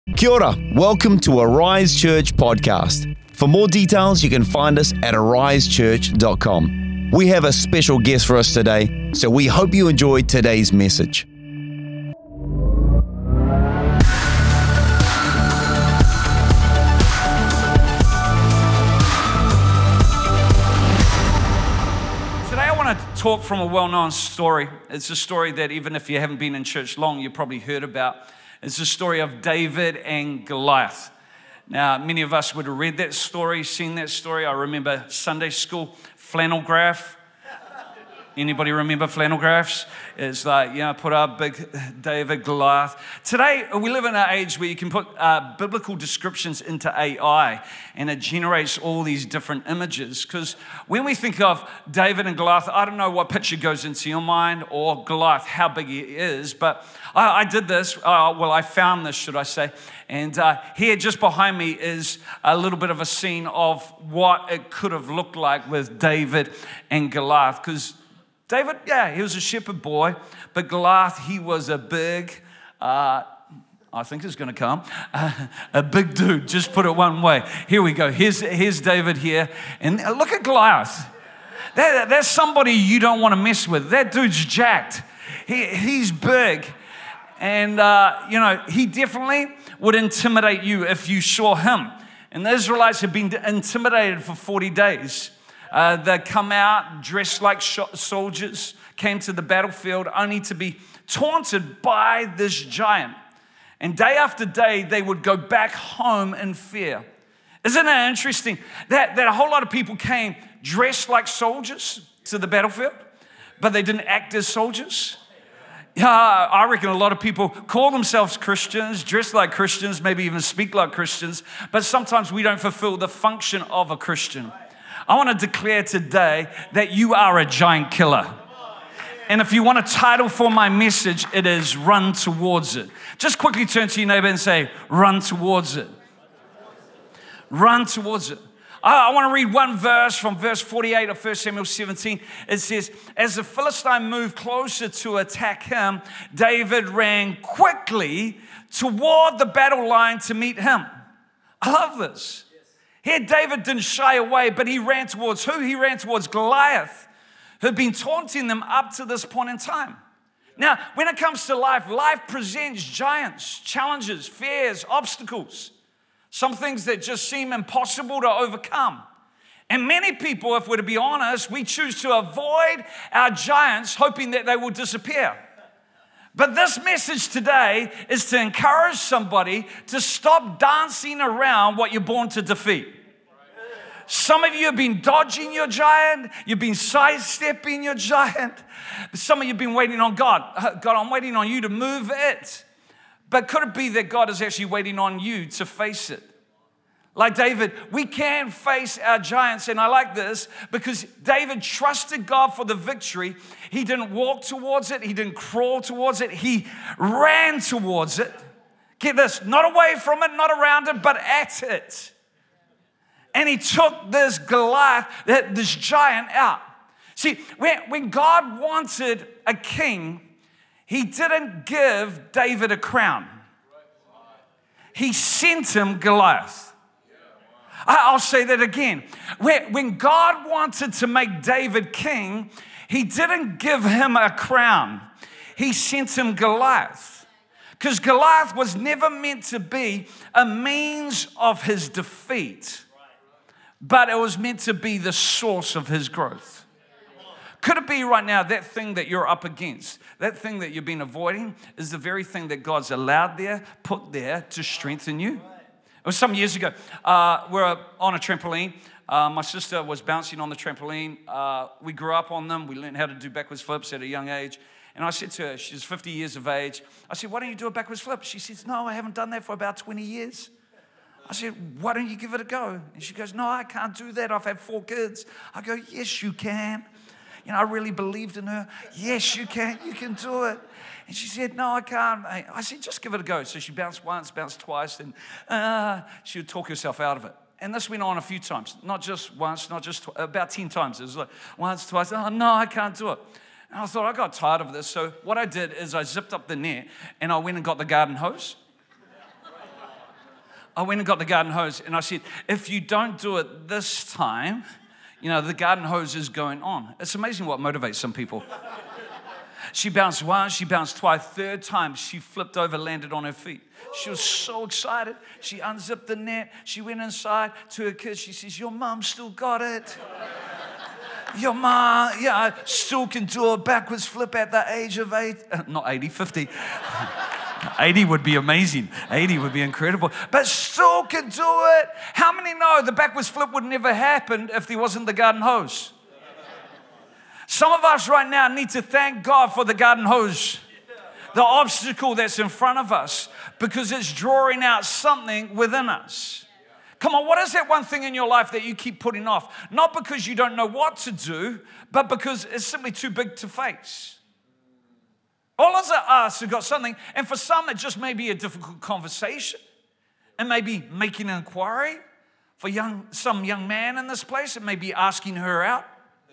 Kia ora, welcome to Arise Church podcast. For more details, you can find us at arisechurch.com. We have a special guest for us today, so we hope you enjoy today's message. Today I want to talk from a well-known story. It's a story that even if you haven't been in church long, you've probably heard about. It's the story of David and Goliath. Now, many of us would have read that story, seen that story. I remember Sunday school flannel graph. Anybody remember flannel graphs? It's like, put up big David, Goliath. Today, we live in an age where you can put biblical descriptions into AI, and it generates all these different images. Because when we think of David and Goliath, I don't know what picture goes into your mind, or Goliath, how big he is, but I did this, I found this, should I say, and here just behind me is a little bit of a scene of what it could have looked like with David and Goliath, because David, he was a shepherd boy, but Goliath, he was a big, I think it's going to come, a big dude, just put it one way. Here we go, here's David here, and look at Goliath. That's somebody you don't want to mess with. That dude's jacked. He's big. And, he definitely would intimidate you if you saw him. And the Israelites had been intimidated for 40 days. They come out dressed like soldiers, came to the battlefield only to be taunted by this giant. And day after day, they would go back home in fear. Isn't it interesting that a whole lot of people came dressed like soldiers to the battlefield, but they didn't act as soldiers? Yeah, I reckon a lot of people call themselves Christians, dress like Christians, maybe even speak like Christians, but sometimes we don't fulfill the function of a Christian. I want to declare today that you are a giant killer. And if you want a title for my message, it is Run Towards It. Just quickly turn to your neighbor and say, run towards it. Run towards it. I want to read one verse from verse 48 of 1 Samuel 17. It says, as the Philistine moved closer to attack him, David ran quickly toward the battle line to meet him. I love this. Here, David didn't shy away, but he ran towards who? He ran towards Goliath, who had been taunting them up to this point in time. Now, when it comes to life presents giants, challenges, fears, obstacles. Some things that just seem impossible to overcome. And many people, if we're to be honest, we choose to avoid our giants, hoping that they will disappear. But this message today is to encourage somebody to stop dancing around what you're born to defeat. Some of you have been dodging your giant. You've been sidestepping your giant. Some of you have been waiting on God. God, I'm waiting on you to move it. But could it be that God is actually waiting on you to face it? Like David, we can face our giants, and I like this because David trusted God for the victory. He didn't walk towards it. He didn't crawl towards it. He ran towards it. Get this, not away from it, not around it, but at it. And he took this Goliath, this giant out. See, when God wanted a king, he didn't give David a crown. He sent him Goliath. I'll say that again. When God wanted to make David king, he didn't give him a crown. He sent him Goliath. Because Goliath was never meant to be a means of his defeat, but it was meant to be the source of his growth. Could it be right now that thing that you're up against, that thing that you've been avoiding, is the very thing that God's allowed there, put there to strengthen you? It was some years ago. We're on a trampoline. My sister was bouncing on the trampoline. We grew up on them. We learned how to do backwards flips at a young age. And I said to her, she's 50 years of age. I said, why don't you do a backwards flip? She says, no, I haven't done that for about 20 years. I said, why don't you give it a go? And she goes, no, I can't do that. I've had 4 kids. I go, yes, you can. I really believed in her. Yes, you can. You can do it. And she said, no, I can't. I said, just give it a go. So she bounced once, bounced twice, and she would talk herself out of it. And this went on a few times, not just once, not just about 10 times. It was like once, twice, oh, no, I can't do it. And I thought, I got tired of this. So what I did is I zipped up the net and I went and got the garden hose. I went and got the garden hose and I said, if you don't do it this time, the garden hose is going on. It's amazing what motivates some people. She bounced once, she bounced twice, third time, she flipped over, landed on her feet. She was so excited. She unzipped the net. She went inside to her kids. She says, your mom still got it. Your mom, still can do a backwards flip at the age of 50. 80 would be amazing. 80 would be incredible. But still can do it. How many know the backwards flip would never happen if there wasn't the garden hose? Some of us right now need to thank God for the garden hose, the obstacle that's in front of us, because it's drawing out something within us. Come on, what is that one thing in your life that you keep putting off? Not because you don't know what to do, but because it's simply too big to face. All of us have got something, and for some it just may be a difficult conversation. It may be making an inquiry. For some young man in this place, it may be asking her out.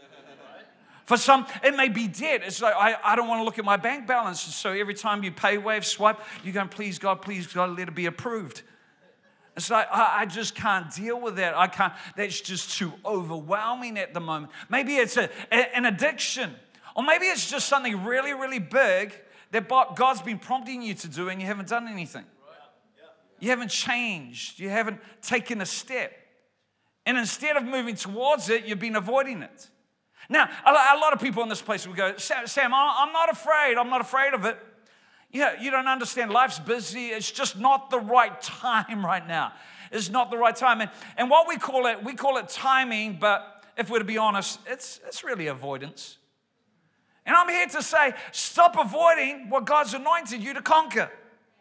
For some, it may be debt. It's like, I don't want to look at my bank balance. So every time you pay, wave, swipe, you're going, please God, let it be approved. It's like, I just can't deal with that. I can't. That's just too overwhelming at the moment. Maybe it's an addiction. Or maybe it's just something really, really big that God's been prompting you to do and you haven't done anything. You haven't changed. You haven't taken a step. And instead of moving towards it, you've been avoiding it. Now, a lot of people in this place will go, Sam, I'm not afraid. I'm not afraid of it. Yeah, you don't understand. Life's busy. It's just not the right time right now. It's not the right time. And what we call it timing, but if we're to be honest, it's really avoidance. And I'm here to say, stop avoiding what God's anointed you to conquer.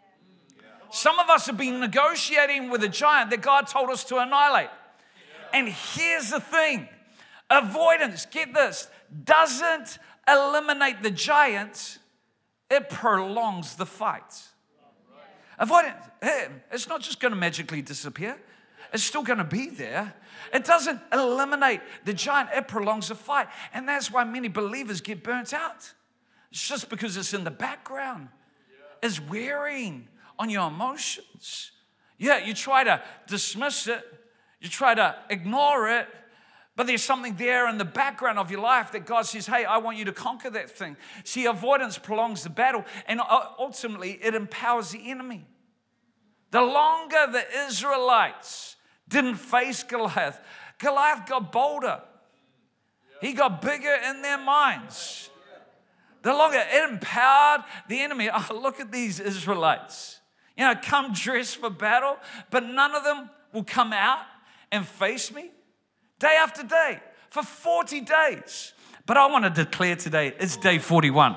Some of us have been negotiating with a giant that God told us to annihilate. And here's the thing. Avoidance, get this, doesn't eliminate the giant, it prolongs the fight. Avoidance, it's not just going to magically disappear. It's still going to be there. It doesn't eliminate the giant, it prolongs the fight. And that's why many believers get burnt out. It's just because it's in the background. It's wearing on your emotions. Yeah, you try to dismiss it. You try to ignore it. But there's something there in the background of your life that God says, hey, I want you to conquer that thing. See, avoidance prolongs the battle, and ultimately it empowers the enemy. The longer the Israelites didn't face Goliath, Goliath got bolder. He got bigger in their minds. The longer it empowered the enemy. Oh, look at these Israelites. Come dressed for battle, but none of them will come out and face me. Day after day, for 40 days. But I want to declare today, it's day 41.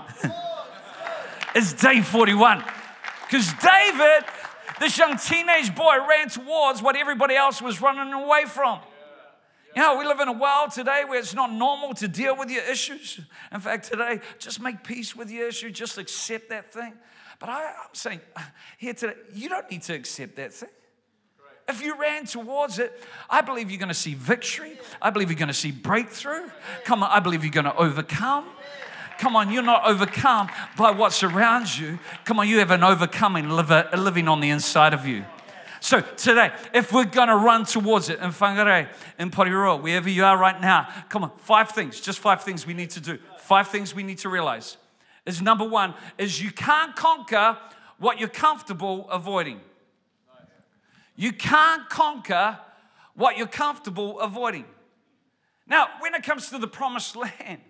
It's day 41. Because David, this young teenage boy, ran towards what everybody else was running away from. We live in a world today where it's not normal to deal with your issues. In fact, today, just make peace with your issue. Just accept that thing. But I'm saying here today, you don't need to accept that thing. If you ran towards it, I believe you're going to see victory. I believe you're going to see breakthrough. Come on, I believe you're going to overcome. Come on, you're not overcome by what surrounds you. Come on, you have an overcoming living on the inside of you. So today, if we're going to run towards it in Whangarei, in Porirua, wherever you are right now, come on, 5 things, just 5 things we need to do. 5 things we need to realize. Is number 1, is you can't conquer what you're comfortable avoiding. You can't conquer what you're comfortable avoiding. Now, when it comes to the promised land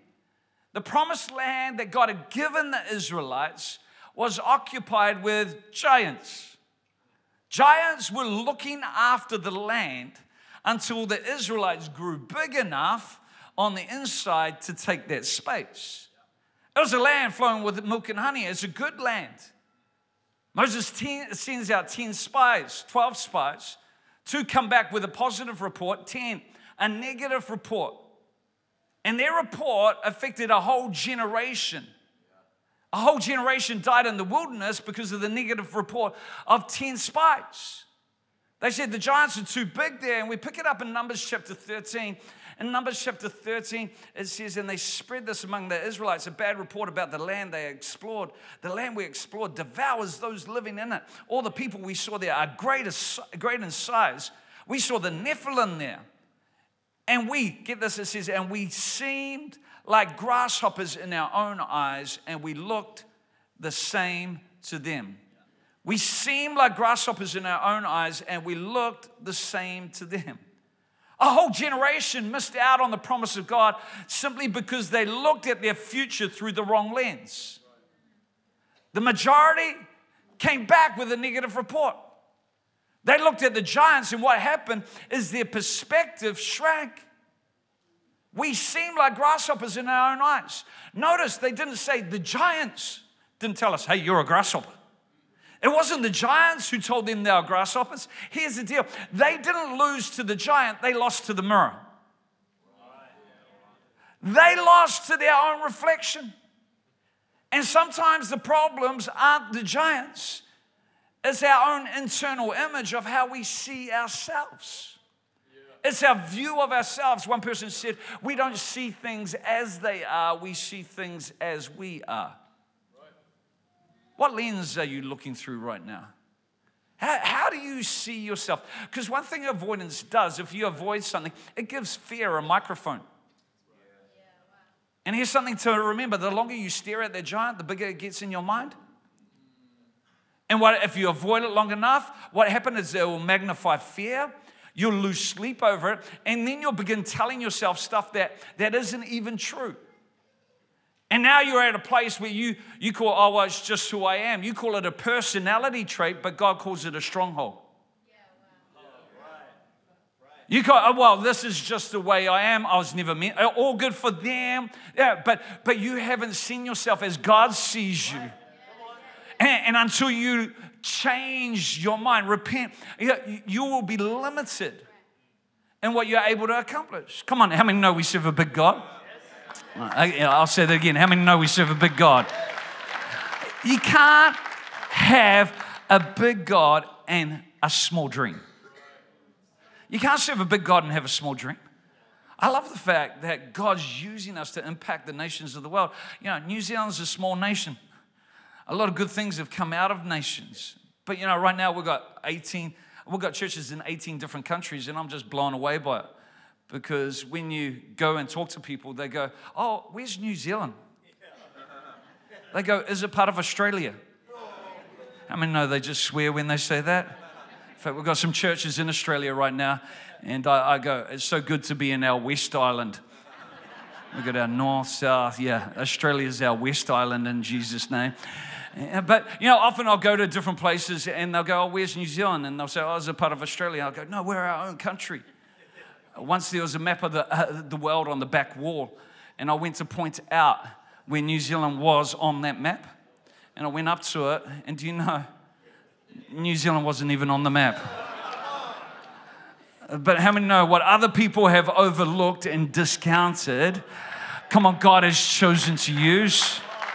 that God had given the Israelites was occupied with giants. Giants were looking after the land until the Israelites grew big enough on the inside to take that space. It was a land flowing with milk and honey. It's a good land. Moses sends out 10 spies, 12 spies, 2 come back with a positive report, 10, a negative report. And their report affected a whole generation. A whole generation died in the wilderness because of the negative report of 10 spies. They said the giants are too big there, and we pick it up in Numbers chapter 13. In Numbers chapter 13, it says, and they spread this among the Israelites, a bad report about the land they explored. The land we explored devours those living in it. All the people we saw there are great in size. We saw the Nephilim there. And we, get this, it says, and we seemed like grasshoppers in our own eyes, and we looked the same to them. We seemed like grasshoppers in our own eyes, and we looked the same to them. A whole generation missed out on the promise of God simply because they looked at their future through the wrong lens. The majority came back with a negative report. They looked at the giants, and what happened is their perspective shrank. We seemed like grasshoppers in our own eyes. Notice they didn't say the giants didn't tell us, hey, you're a grasshopper. It wasn't the giants who told them they were grasshoppers. Here's the deal. They didn't lose to the giant. They lost to the mirror. They lost to their own reflection. And sometimes the problems aren't the giants. It's our own internal image of how we see ourselves. It's our view of ourselves. One person said, we don't see things as they are. We see things as we are. What lens are you looking through right now? How do you see yourself? Because one thing avoidance does, if you avoid something, it gives fear a microphone. And here's something to remember. The longer you stare at that giant, the bigger it gets in your mind. And if you avoid it long enough, what happens is it will magnify fear. You'll lose sleep over it. And then you'll begin telling yourself stuff that isn't even true. And now you're at a place where you call, oh, well, it's just who I am. You call it a personality trait, but God calls it a stronghold. You call, oh, well, this is just the way I am. I was never meant. All good for them. Yeah, but you haven't seen yourself as God sees you. And until you change your mind, repent, you will be limited in what you're able to accomplish. Come on, how many know we serve a big God? I'll say that again. How many know we serve a big God? You can't have a big God and a small dream. You can't serve a big God and have a small dream. I love the fact that God's using us to impact the nations of the world. You know, New Zealand's a small nation. A lot of good things have come out of nations. But, you know, right now we've got churches in 18 different countries, and I'm just blown away by it. Because when you go and talk to people, they go, oh, where's New Zealand? They go, is it part of Australia? How many know they just swear when they say that? In fact, we've got some churches in Australia right now, and I go, it's so good to be in our West Island. We've got our north, south, Australia's our West Island in Jesus' name. But, you know, often I'll go to different places, and they'll go, oh, where's New Zealand? And they'll say, oh, is it part of Australia? I'll go, no, we're our own country. Once there was a map of the world on the back wall, and I went to point out where New Zealand was on that map, and I went up to it, and do you know, New Zealand wasn't even on the map. But how many know what other people have overlooked and discounted, come on, God has chosen to use?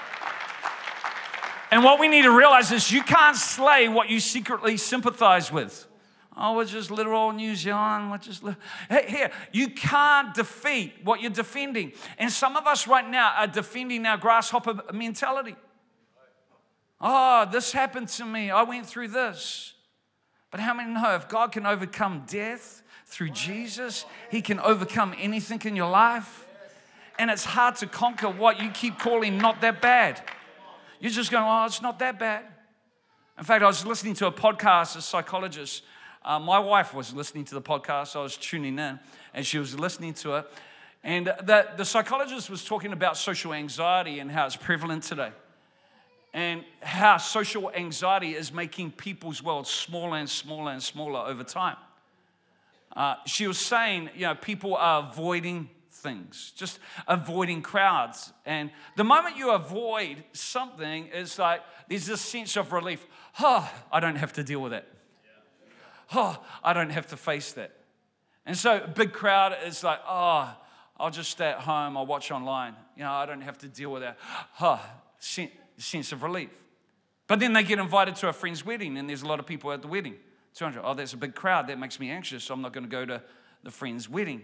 And what we need to realize is you can't slay what you secretly sympathize with. Oh, we're just little old New Zealand. Here, you can't defeat what you're defending. And some of us right now are defending our grasshopper mentality. Oh, this happened to me. I went through this. But how many know if God can overcome death through Jesus, He can overcome anything in your life? And it's hard to conquer what you keep calling not that bad. You're just going, oh, it's not that bad. In fact, I was listening to a podcast, a psychologist. My wife was listening to the podcast. So I was tuning in, and she was listening to it. And the psychologist was talking about social anxiety and how it's prevalent today. And how social anxiety is making people's world smaller and smaller and smaller over time. She was saying, you know, people are avoiding things, just avoiding crowds. And the moment you avoid something, it's like there's this sense of relief. Oh, I don't have to deal with it. Oh, I don't have to face that. And so a big crowd is like, oh, I'll just stay at home, I'll watch online. You know, I don't have to deal with that. Oh, sense of relief. But then they get invited to a friend's wedding, and there's a lot of people at the wedding. 200, oh, that's a big crowd, that makes me anxious, so I'm not going to go to the friend's wedding.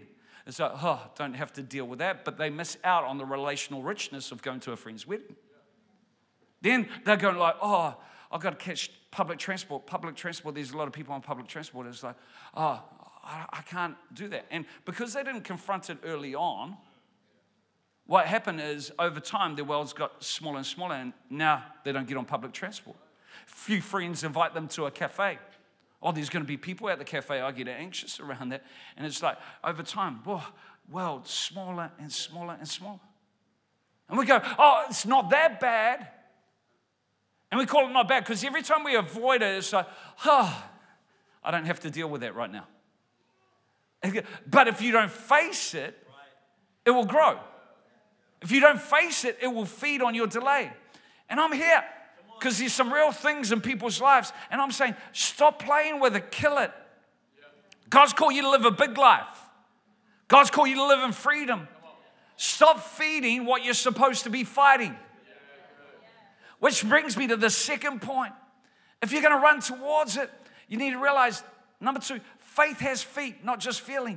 It's like, oh, don't have to deal with that. But they miss out on the relational richness of going to a friend's wedding. Then they're going like, oh, I've got to catch public transport. Public transport, there's a lot of people on public transport. It's like, oh, I can't do that. And because they didn't confront it early on, what happened is over time, their worlds got smaller and smaller, and now they don't get on public transport. Few friends invite them to a cafe. Oh, there's going to be people at the cafe. I get anxious around that. And it's like, over time, world smaller and smaller and smaller. And we go, oh, it's not that bad. And we call it not bad because every time we avoid it, it's like, oh, I don't have to deal with that right now. But if you don't face it, it will grow. If you don't face it, it will feed on your delay. And I'm here because there's some real things in people's lives. And I'm saying, stop playing with it, kill it. God's called you to live a big life. God's called you to live in freedom. Stop feeding what you're supposed to be fighting. Which brings me to the second point. If you're going to run towards it, you need to realize, number 2, faith has feet, not just feelings.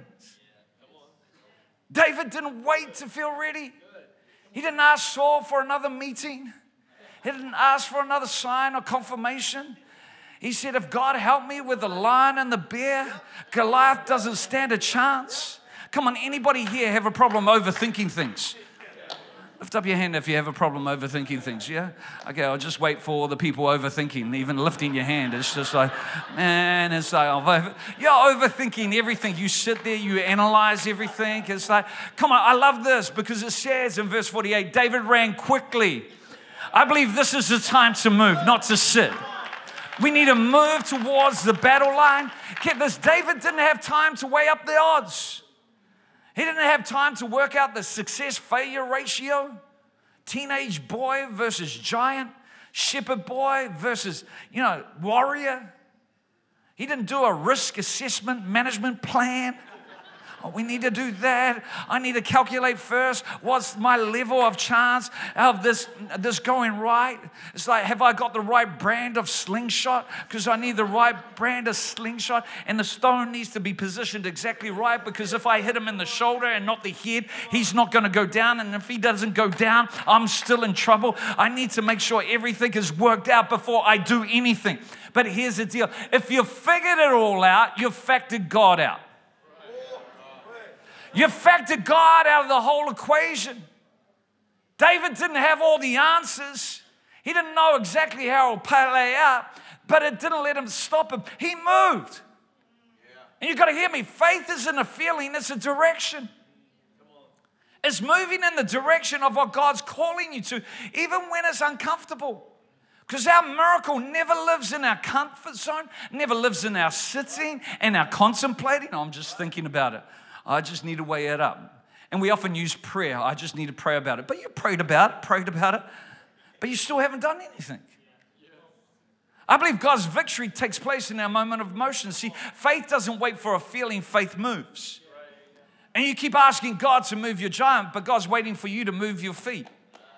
David didn't wait to feel ready. He didn't ask Saul for another meeting. He didn't ask for another sign or confirmation. He said, if God helped me with the lion and the bear, Goliath doesn't stand a chance. Come on, anybody here have a problem overthinking things? Lift up your hand if you have a problem overthinking things, yeah? Okay, I'll just wait for all the people overthinking, even lifting your hand. It's just like, man, it's like, you're overthinking everything. You sit there, you analyze everything. It's like, come on, I love this because it says in verse 48, David ran quickly. I believe this is the time to move, not to sit. We need to move towards the battle line. Get this, David didn't have time to weigh up the odds. He didn't have time to work out the success-failure ratio. Teenage boy versus giant. Shepherd boy versus, warrior. He didn't do a risk assessment management plan. Oh, we need to do that. I need to calculate first. What's my level of chance of this going right? It's like, have I got the right brand of slingshot? Because I need the right brand of slingshot. And the stone needs to be positioned exactly right. Because if I hit him in the shoulder and not the head, he's not going to go down. And if he doesn't go down, I'm still in trouble. I need to make sure everything is worked out before I do anything. But here's the deal. If you've figured it all out, you've factored God out. You factored God out of the whole equation. David didn't have all the answers. He didn't know exactly how it would play out, but it didn't let him stop him. He moved. And you've got to hear me. Faith isn't a feeling, it's a direction. It's moving in the direction of what God's calling you to, even when it's uncomfortable. Because our miracle never lives in our comfort zone, never lives in our sitting and our contemplating. I'm just thinking about it. I just need to weigh it up. And we often use prayer. I just need to pray about it. But you prayed about it, but you still haven't done anything. I believe God's victory takes place in our moment of motion. See, faith doesn't wait for a feeling, faith moves. And you keep asking God to move your giant, but God's waiting for you to move your feet.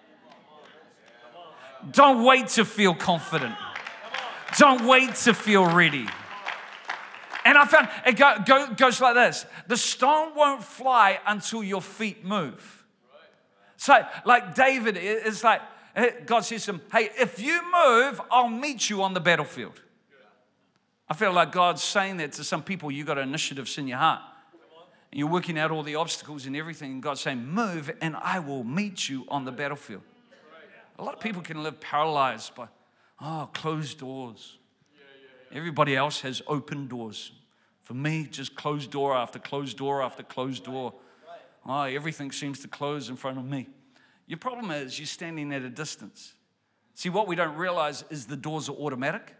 Don't wait to feel confident. Don't wait to feel ready. And I found it goes like this. The stone won't fly until your feet move. So like David, it's like God says to him, hey, if you move, I'll meet you on the battlefield. I feel like God's saying that to some people. You got initiatives in your heart. And you're working out all the obstacles and everything. And God's saying, move and I will meet you on the battlefield. A lot of people can live paralyzed by, closed doors. Everybody else has open doors. For me, just closed door after closed door after closed door. Everything seems to close in front of me. Your problem is you're standing at a distance. See, what we don't realize is the doors are automatic.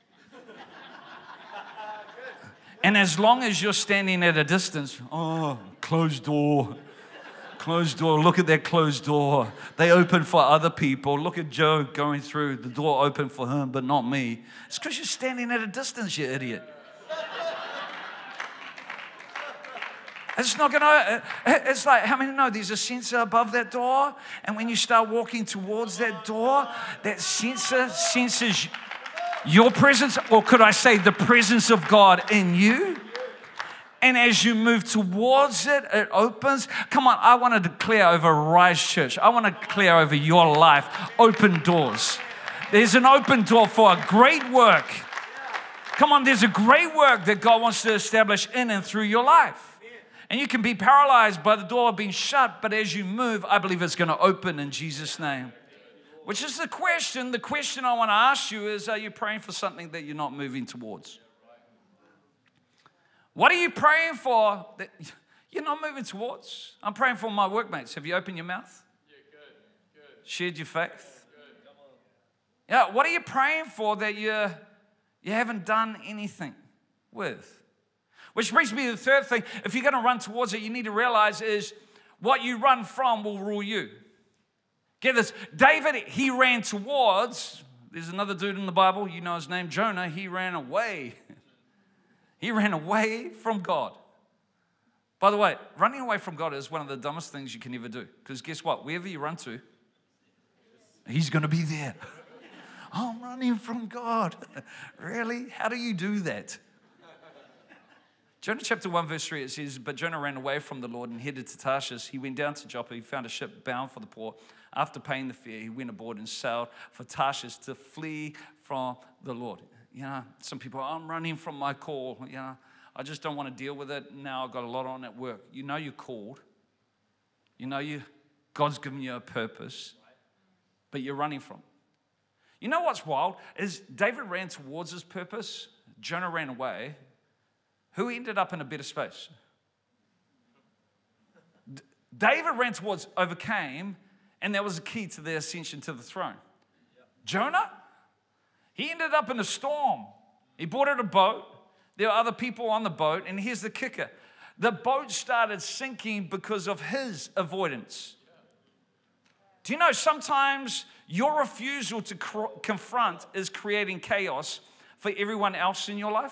And as long as you're standing at a distance, closed door. Closed door. Look at that closed door. They open for other people. Look at Joe going through. The door open for him, but not me. It's because you're standing at a distance, you idiot. It's not going to, it's like, how many know there's a sensor above that door? And when you start walking towards that door, that sensor senses your presence, or could I say the presence of God in you? And as you move towards it, it opens. Come on, I want to declare over Rise Church. I want to declare over your life, open doors. There's an open door for a great work. Come on, there's a great work that God wants to establish in and through your life. And you can be paralyzed by the door being shut, but as you move, I believe it's going to open in Jesus' name. Which is the question. The question I want to ask you is, are you praying for something that you're not moving towards? What are you praying for that you're not moving towards? I'm praying for my workmates. Have you opened your mouth? Yeah, good. Shared your faith? Good. Yeah, what are you praying for that you haven't done anything with? Which brings me to the third thing. If you're going to run towards it, you need to realize is what you run from will rule you. Get this. David, he ran towards. There's another dude in the Bible. You know his name, Jonah. He ran away. He ran away from God. By the way, running away from God is one of the dumbest things you can ever do. Because guess what? Wherever you run to, He's going to be there. I'm running from God. Really? How do you do that? Jonah chapter 1 verse 3, it says, but Jonah ran away from the Lord and headed to Tarshish. He went down to Joppa. He found a ship bound for the port. After paying the fare, he went aboard and sailed for Tarshish to flee from the Lord. You know, some people, I'm running from my call. You know, I just don't want to deal with it. Now I've got a lot on at work. You know you're called. You know God's given you a purpose, but you're running from it. You know what's wild is David ran towards his purpose. Jonah ran away. Who ended up in a better space? David ran towards, overcame, and that was the key to the ascension to the throne. Jonah, he ended up in a storm. He boarded a boat. There were other people on the boat, and here's the kicker. The boat started sinking because of his avoidance. Do you know sometimes your refusal to confront is creating chaos for everyone else in your life?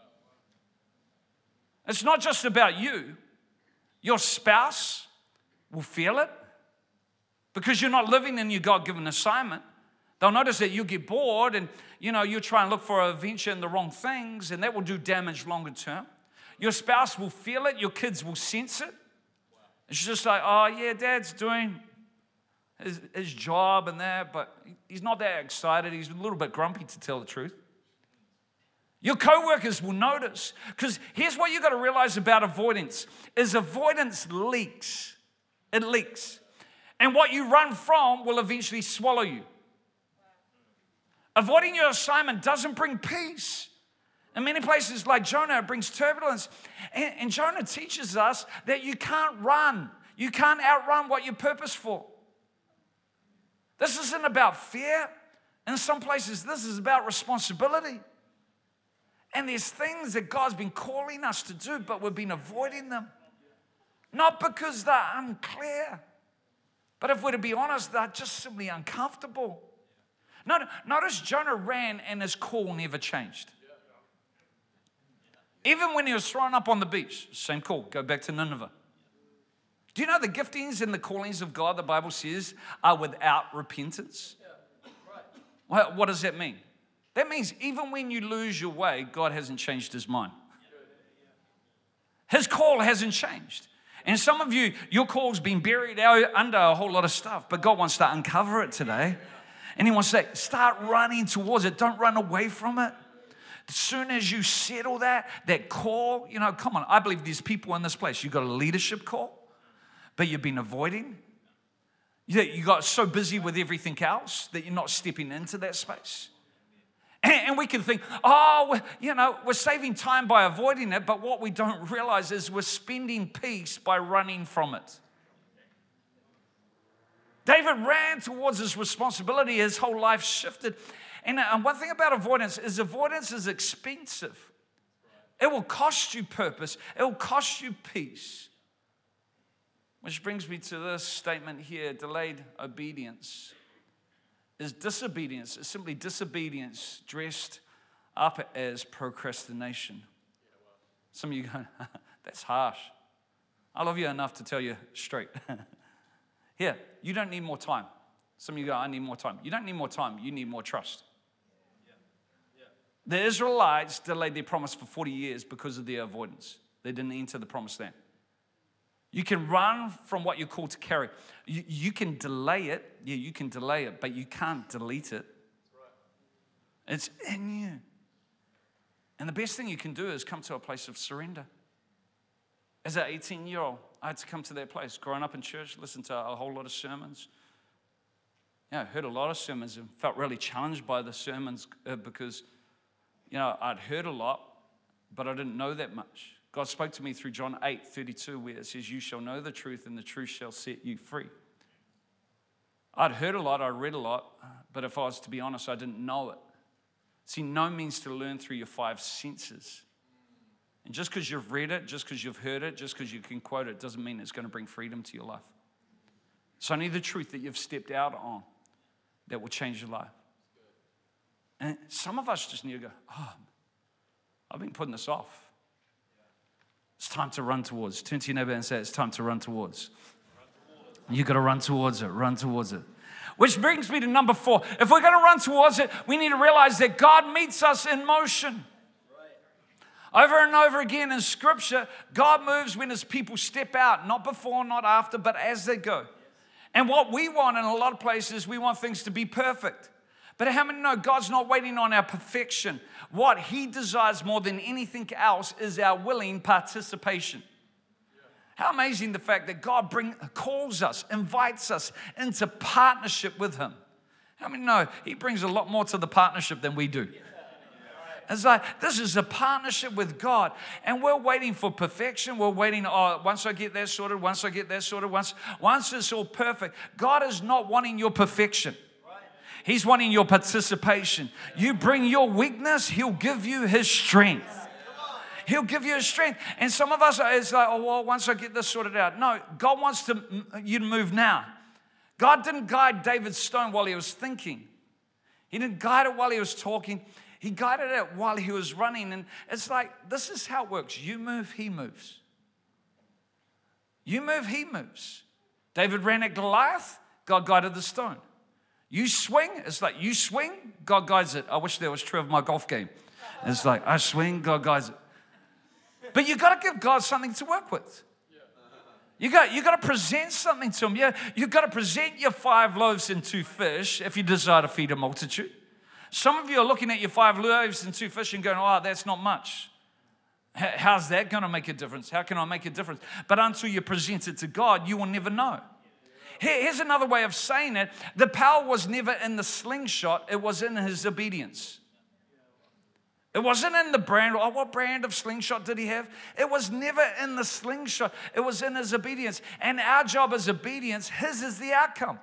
It's not just about you. Your spouse will feel it because you're not living in your God-given assignment. They'll notice that you get bored and, you try and look for a venture in the wrong things, and that will do damage longer term. Your spouse will feel it. Your kids will sense it. It's just like, oh, yeah, Dad's doing his job and that, but he's not that excited. He's a little bit grumpy, to tell the truth. Your co-workers will notice, because here's what you got to realize about avoidance, is avoidance leaks. It leaks. And what you run from will eventually swallow you. Avoiding your assignment doesn't bring peace. In many places like Jonah, it brings turbulence. And Jonah teaches us that you can't run. You can't outrun what you're purposed for. This isn't about fear. In some places, this is about responsibility. And there's things that God's been calling us to do, but we've been avoiding them. Not because they're unclear, but if we're to be honest, they're just simply uncomfortable. Notice Jonah ran and his call never changed. Even when he was thrown up on the beach, same call, go back to Nineveh. Do you know the giftings and the callings of God, the Bible says, are without repentance? Well, what does that mean? That means even when you lose your way, God hasn't changed his mind. His call hasn't changed. And some of you, your call's been buried out under a whole lot of stuff, but God wants to uncover it today. And he wants to say, start running towards it. Don't run away from it. As soon as you settle that call, come on. I believe there's people in this place. You've got a leadership call, but you've been avoiding. You got so busy with everything else that you're not stepping into that space. And we can think, we're saving time by avoiding it, but what we don't realize is we're spending peace by running from it. David ran towards his responsibility. His whole life shifted. And one thing about avoidance is expensive. It will cost you purpose. It will cost you peace. Which brings me to this statement here, delayed obedience is disobedience. It's simply disobedience dressed up as procrastination. Some of you go, that's harsh. I love you enough to tell you straight. Here, you don't need more time. Some of you go, I need more time. You don't need more time. You need more trust. The Israelites delayed their promise for 40 years because of their avoidance. they didn't enter the promised land. You can run from what you're called to carry. You can delay it. Yeah, you can delay it, but you can't delete it. It's in you. And the best thing you can do is come to a place of surrender. As an 18-year-old, I had to come to that place. Growing up in church, listened to a whole lot of sermons. I heard a lot of sermons and felt really challenged by the sermons because, I'd heard a lot, but I didn't know that much. God spoke to me through John 8:32, where it says, you shall know the truth, and the truth shall set you free. I'd heard a lot, I read a lot, but if I was to be honest, I didn't know it. See, know means to learn through your 5 senses. And just because you've read it, just because you've heard it, just because you can quote it, doesn't mean it's going to bring freedom to your life. It's only the truth that you've stepped out on that will change your life. And some of us just need to go, I've been putting this off. It's time to run towards. Turn to your neighbor and say, it's time to run towards. You've got to run towards it, run towards it. Which brings me to number 4. If we're going to run towards it, we need to realize that God meets us in motion. Over and over again in Scripture, God moves when His people step out, not before, not after, but as they go. And what we want in a lot of places, we want things to be perfect. But how many know God's not waiting on our perfection? What He desires more than anything else is our willing participation. How amazing the fact that God calls us, invites us into partnership with Him. How many know He brings a lot more to the partnership than we do? It's like, this is a partnership with God. And we're waiting for perfection. We're waiting, once I get that sorted, once it's all perfect. God is not wanting your perfection. He's wanting your participation. You bring your weakness, He'll give you His strength. He'll give you His strength. And some of us, it's like, once I get this sorted out. No, God wants you to move now. God didn't guide David's stone while he was thinking. He didn't guide it while he was talking. He guided it while he was running. And it's like, this is how it works. You move, He moves. You move, He moves. David ran at Goliath, God guided the stone. You swing, it's like you swing, God guides it. I wish that was true of my golf game. It's like, I swing, God guides it. But you got to give God something to work with. You got to present something to Him. Yeah, you got to present your 5 loaves and 2 fish if you desire to feed a multitude. Some of you are looking at your 5 loaves and 2 fish and going, that's not much. How's that going to make a difference? How can I make a difference? But until you present it to God, you will never know. Here's another way of saying it. The power was never in the slingshot. It was in His obedience. It wasn't in the brand. What brand of slingshot did he have? It was never in the slingshot. It was in His obedience. And our job is obedience. His is the outcome.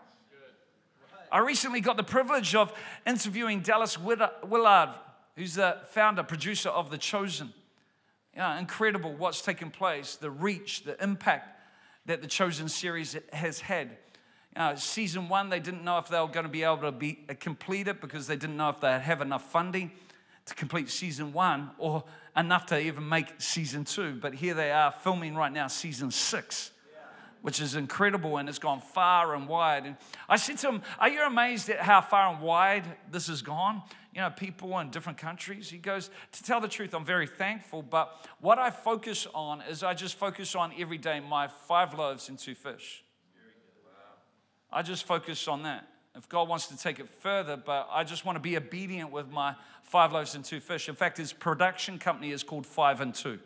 I recently got the privilege of interviewing Dallas Willard, who's the founder, producer of The Chosen. Incredible what's taken place, the reach, the impact that The Chosen series has had. Season 1, they didn't know if they were going to be able to complete it because they didn't know if they'd have enough funding to complete season 1 or enough to even make season 2. But here they are filming right now season 6, which is incredible, and it's gone far and wide. And I said to him, are you amazed at how far and wide this has gone? People in different countries. He goes, to tell the truth, I'm very thankful, but what I focus on is I just focus on every day my 5 loaves and 2 fish. I just focus on that. If God wants to take it further, but I just want to be obedient with my 5 loaves and 2 fish. In fact, his production company is called 5 and 2.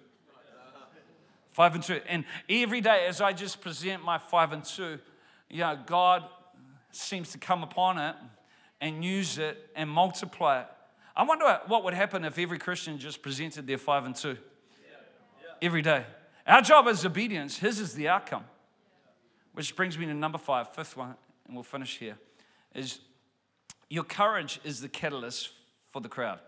5 and 2. And every day as I just present my 5 and 2, God seems to come upon it and use it and multiply it. I wonder what would happen if every Christian just presented their 5 and 2 every day. Our job is obedience. His is the outcome. Which brings me to number 5, 5th one, and we'll finish here, is your courage is the catalyst for the crowd.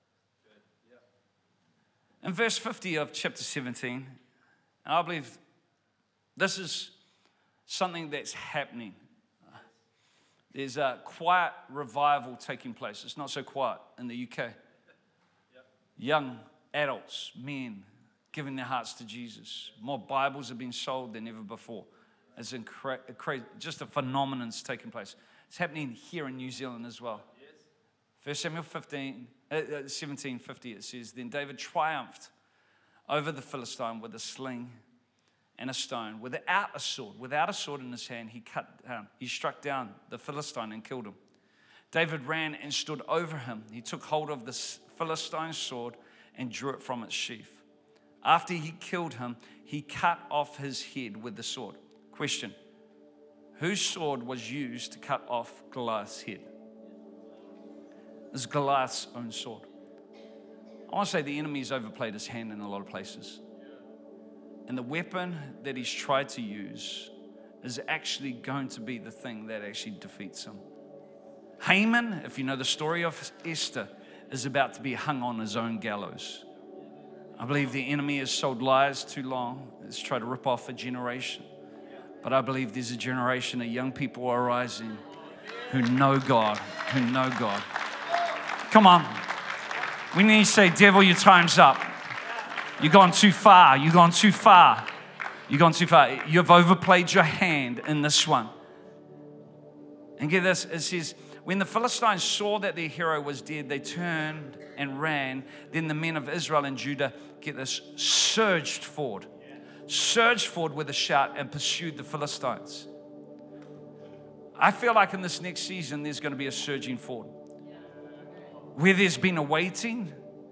In verse 50 of chapter 17, and I believe this is something that's happening. There's a quiet revival taking place. It's not so quiet in the UK. Young adults, men, giving their hearts to Jesus. More Bibles have been sold than ever before. It's just a phenomenon's taking place. It's happening here in New Zealand as well. 1 Samuel 17:50, it says, then David triumphed over the Philistine with a sling and a stone, without a sword in his hand. He struck down the Philistine and killed him. David ran and stood over him. He took hold of the Philistine's sword and drew it from its sheath. After he killed him, he cut off his head with the sword. Question: whose sword was used to cut off Goliath's head? It's Goliath's own sword. I want to say the enemy's overplayed his hand in a lot of places. And the weapon that he's tried to use is actually going to be the thing that actually defeats him. Haman, if you know the story of Esther, is about to be hung on his own gallows. I believe the enemy has sold lies too long. It's tried to rip off a generation. But I believe there's a generation of young people are rising who know God, Come on. We need to say, devil, your time's up. You've gone too far. You've gone too far. You've gone too far. You've overplayed your hand in this one. And get this, it says, when the Philistines saw that their hero was dead, they turned and ran. Then the men of Israel and Judah, get this, surged forward with a shout and pursued the Philistines. I feel like in this next season, there's going to be a surging forward. Where there's been a waiting,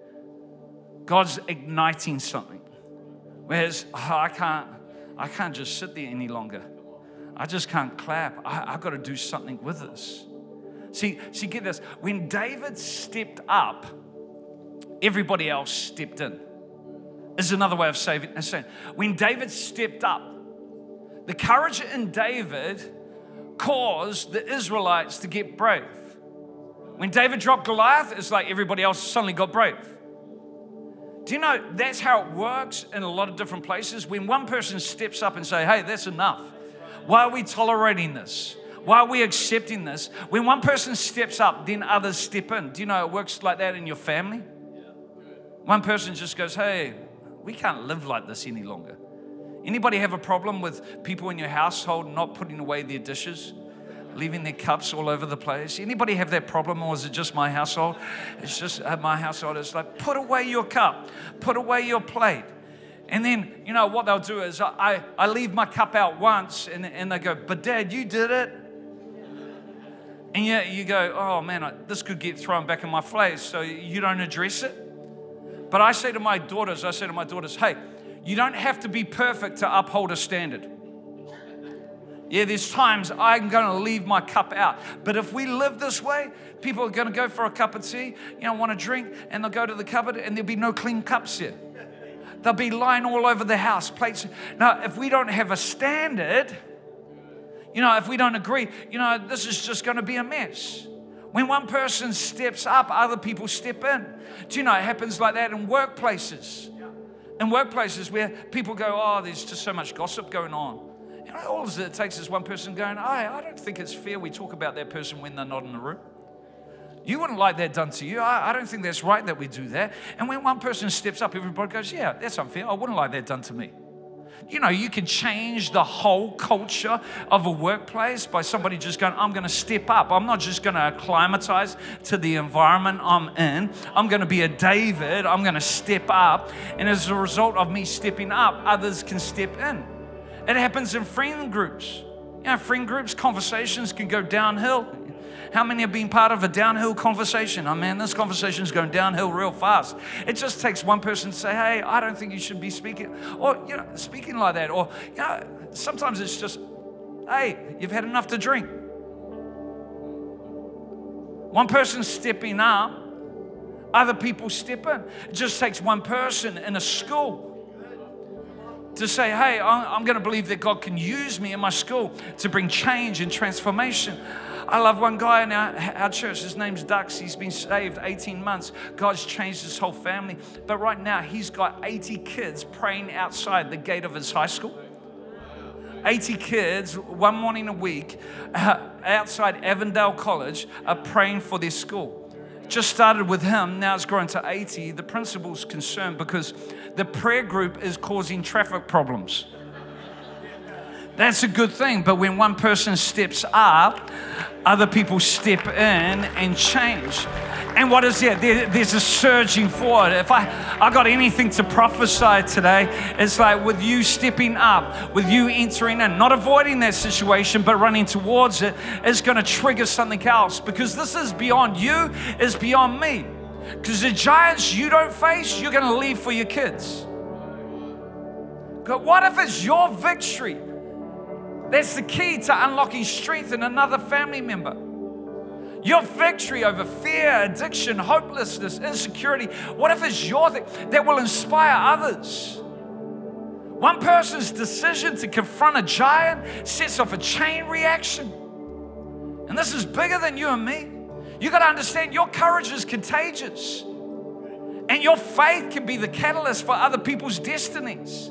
God's igniting something. Whereas I can't just sit there any longer. I just can't clap. I've got to do something with this. See, get this. When David stepped up, everybody else stepped in. Is another way of saying, when David stepped up, the courage in David caused the Israelites to get brave. When David dropped Goliath, it's like everybody else suddenly got brave. Do you know that's how it works in a lot of different places? When one person steps up and say, hey, that's enough. Why are we tolerating this? Why are we accepting this? When one person steps up, then others step in. Do you know it works like that in your family? One person just goes, hey, we can't live like this any longer. Anybody have a problem with people in your household not putting away their dishes? Leaving their cups all over the place? Anybody have that problem, or is it just my household? It's just my household. It's like, put away your cup, put away your plate. And then, you know, what they'll do is I leave my cup out once and they go, but Dad, you did it. And you go, oh man, this could get thrown back in my face, so you don't address it. But I say to my daughters, hey, you don't have to be perfect to uphold a standard. Yeah, there's times I'm going to leave my cup out. But if we live this way, people are going to go for a cup of tea, want a drink, and they'll go to the cupboard and there'll be no clean cups here. They'll be lying all over the house, plates. Now, if we don't have a standard, if we don't agree, this is just going to be a mess. When one person steps up, other people step in. Do you know it happens like that in workplaces? In workplaces where people go, oh, there's just so much gossip going on. All it takes is one person going, I don't think it's fair we talk about that person when they're not in the room. You wouldn't like that done to you. I don't think that's right that we do that. And when one person steps up, everybody goes, yeah, that's unfair. I wouldn't like that done to me. You can change the whole culture of a workplace by somebody just going, I'm going to step up. I'm not just going to acclimatize to the environment I'm in. I'm going to be a David. I'm going to step up. And as a result of me stepping up, others can step in. It happens in friend groups. Friend groups, conversations can go downhill. How many have been part of a downhill conversation? Oh man, this conversation is going downhill real fast. It just takes one person to say, hey, I don't think you should be speaking. Or, speaking like that. Or, sometimes it's just, hey, you've had enough to drink. One person stepping up, other people step in. It just takes one person in a school to say, hey, I'm going to believe that God can use me in my school to bring change and transformation. I love one guy in our church. His name's Dux. He's been saved 18 months. God's changed his whole family. But right now, he's got 80 kids praying outside the gate of his high school. 80 kids, one morning a week, outside Avondale College, are praying for their school. Just started with him, now it's grown to 80. The principal's concerned because the prayer group is causing traffic problems. That's a good thing, but when one person steps up, other people step in and change. And what is it? There's a surging forward. If I got anything to prophesy today, it's like with you stepping up, with you entering in, not avoiding that situation, but running towards it, is going to trigger something else, because this is beyond you, is beyond me. Because the giants you don't face, you're going to leave for your kids. But what if it's your victory? That's the key to unlocking strength in another family member. Your victory over fear, addiction, hopelessness, insecurity. What if it's your thing that will inspire others? One person's decision to confront a giant sets off a chain reaction. And this is bigger than you and me. You got to understand your courage is contagious. And your faith can be the catalyst for other people's destinies.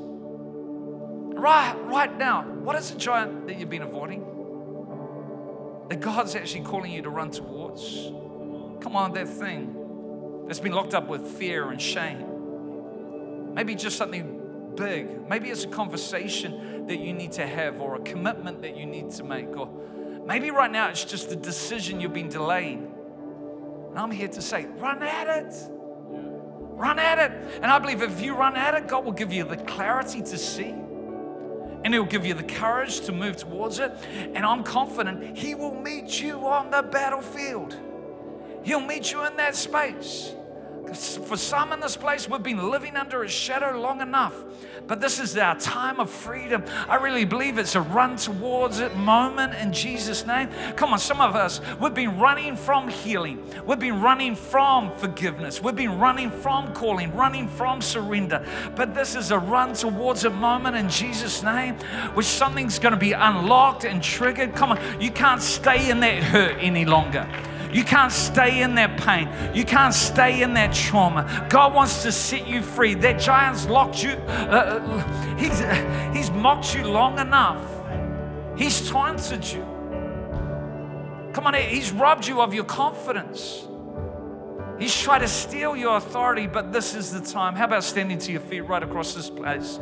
Right now, what is the giant that you've been avoiding? That God's actually calling you to run towards? Come on, that thing that's been locked up with fear and shame. Maybe just something big. Maybe it's a conversation that you need to have, or a commitment that you need to make. Or maybe right now it's just a decision you've been delaying. And I'm here to say, run at it. Run at it. And I believe if you run at it, God will give you the clarity to see. And He'll give you the courage to move towards it. And I'm confident He will meet you on the battlefield. He'll meet you in that space. For some in this place, we've been living under His shadow long enough. But this is our time of freedom. I really believe it's a run towards it moment in Jesus' name. Come on, some of us, we've been running from healing. We've been running from forgiveness. We've been running from calling, running from surrender. But this is a run towards it moment in Jesus' name, which something's going to be unlocked and triggered. Come on, you can't stay in that hurt any longer. You can't stay in that pain. You can't stay in that trauma. God wants to set you free. That giant's locked you. He's mocked you long enough. He's taunted you. Come on, he's robbed you of your confidence. He's tried to steal your authority, but this is the time. How about standing to your feet right across this place?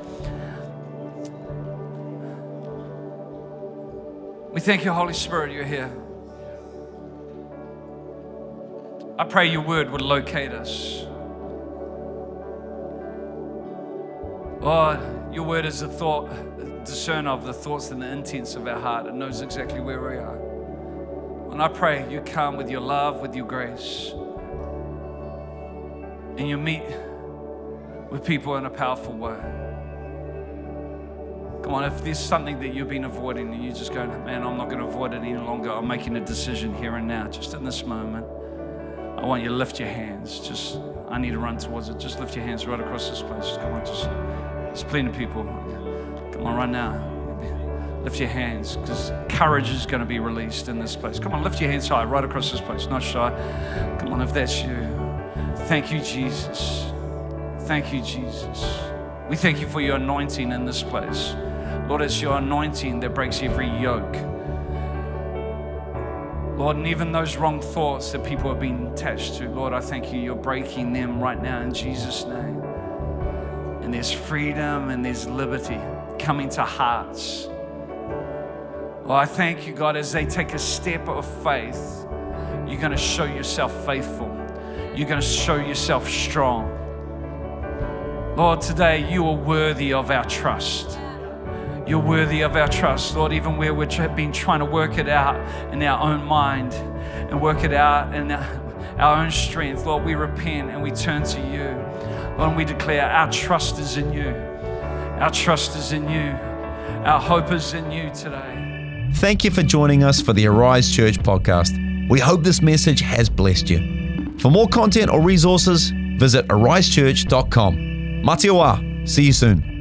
We thank you, Holy Spirit, you're here. I pray your word would locate us. Oh, your word is a discerner of the thoughts and the intents of our heart. It knows exactly where we are. And I pray you come with your love, with your grace, and you meet with people in a powerful way. Come on, if there's something that you've been avoiding and you just go, man, I'm not going to avoid it any longer. I'm making a decision here and now, just in this moment. I want you to lift your hands. I need to run towards it. Just lift your hands right across this place. Come on, there's plenty of people. Come on, right now. Lift your hands, because courage is going to be released in this place. Come on, lift your hands high right across this place. Not shy. Come on, if that's you. Thank you, Jesus. Thank you, Jesus. We thank you for your anointing in this place. Lord, it's your anointing that breaks every yoke. Lord, and even those wrong thoughts that people have been attached to, Lord, I thank you, you're breaking them right now in Jesus' name. And there's freedom and there's liberty coming to hearts. Well, I thank you, God, as they take a step of faith, you're going to show yourself faithful. You're going to show yourself strong. Lord, today you are worthy of our trust. You're worthy of our trust, Lord, even where we've been trying to work it out in our own mind and work it out in our own strength. Lord, we repent and we turn to you. Lord, and we declare our trust is in you. Our trust is in you. Our hope is in you today. Thank you for joining us for the Arise Church podcast. We hope this message has blessed you. For more content or resources, visit arisechurch.com. Mate oa. See you soon.